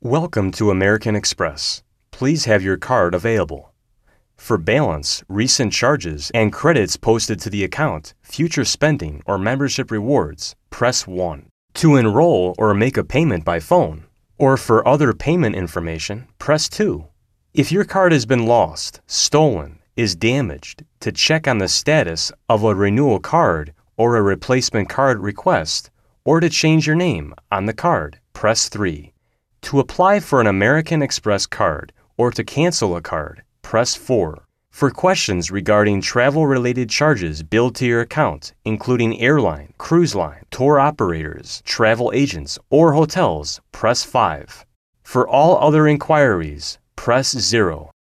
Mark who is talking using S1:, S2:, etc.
S1: Welcome to American Express. Please have your card available. For balance, recent charges, and credits posted to the account, future spending, or membership rewards, press 1. To enroll or make a payment by phone, or for other payment information, press 2. If your card has been lost, stolen, is damaged, to check on the status of a renewal card or a replacement card request, or to change your name on the card, press 3. To apply for an American Express card or to cancel a card, press 4. For questions regarding travel-related charges billed to your account, including airline, cruise line, tour operators, travel agents, or hotels, press 5. For all other inquiries, press 0.